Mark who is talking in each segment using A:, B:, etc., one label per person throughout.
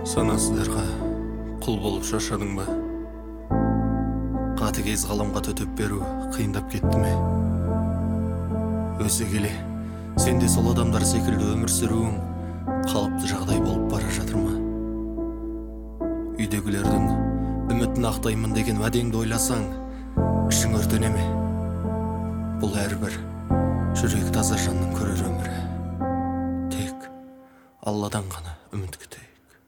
A: Санасыздарға құл болып шаршадың ба? Қатыгез ғаламға төтеп беру қиындап кетті ме? Өсе келе сен де сол адамдар секілді өмір сүруің қалыпты жағдай болып бара жатыр ма? Үйдегілердің үмітін ақтаймын деген уәдеңді ойласаң, ішің өртене ме? Бұл әрбір жүрегі таза жанның көрер өмірі. Тек Алладан ғана үміт күтейік.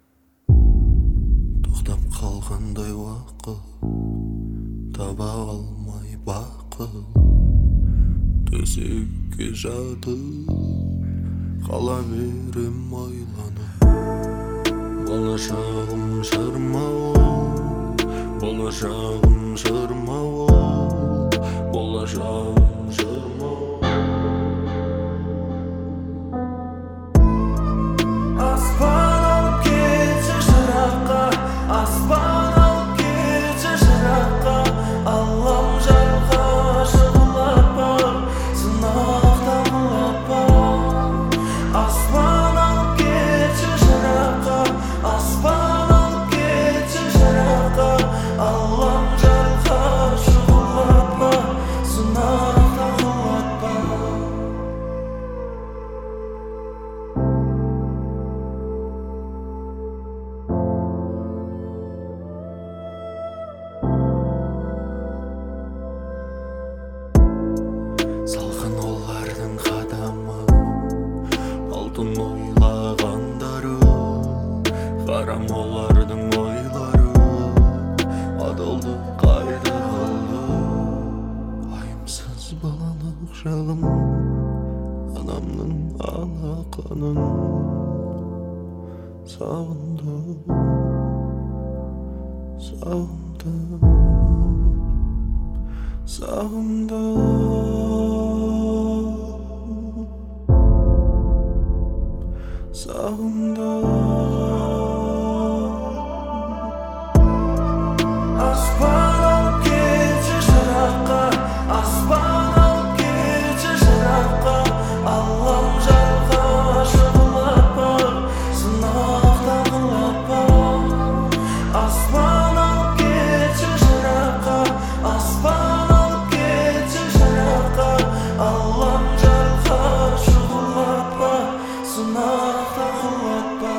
A: Тоқтап қалғандай уақыт, таба алмай бақыт, төсекке жатып қала берем ойланып. Болашағым шырмауы, болашағым шырмауы, болашағым шырмауы.
B: Аспан алып кетші жыраққа, аспан алып кетші жыраққа, аллам жарқа шұғылатпа, сынақтан құлатпа. Аспан алып кетші жыраққа, аспан алып кетші жыраққа, аллам жарқа шұғылатпа, сынақтан құлатпа.
A: Салқын олардың қадамы, алтын ойлағандары, харам олардың ойлары, адалды қайда қалды? Айымсыз балалық шағым, анамның алақанын сағындым, сағындым, сағындым, сағындым.
B: Аспан алып кетші жыраққа, аспан алып кетші жыраққа, аллам жарқа шұғылатпа, сынақтан құлатпа. Аспан алып кетші жыраққа, аспан алып кетші жыраққа, аллам жарқа шұғылатпа, сынақтан құлатпа.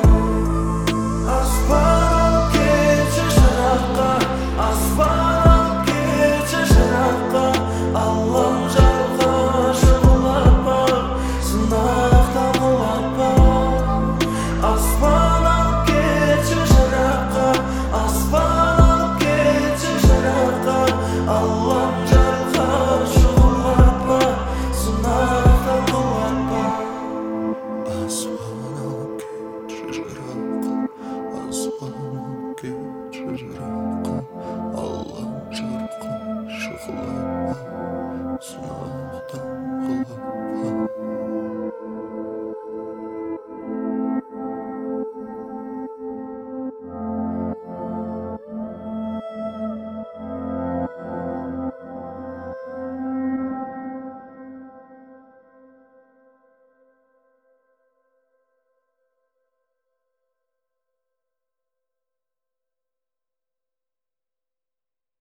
B: Аспан алып кетші жыраққа, аспан алып кетші жыраққа, аллам жарқа шұғылатпа, сынақтан құлатпа. Аспан алып кетші жыраққа, аспан алып кетші жыраққа, аллам жарқа шұғылатпа, сынақтан құлатпа.
A: Аспан алып кетші жыраққа, аспан алып кетші жыраққа, аллам жарқа шұғылатпа, сынақтан құлатпа.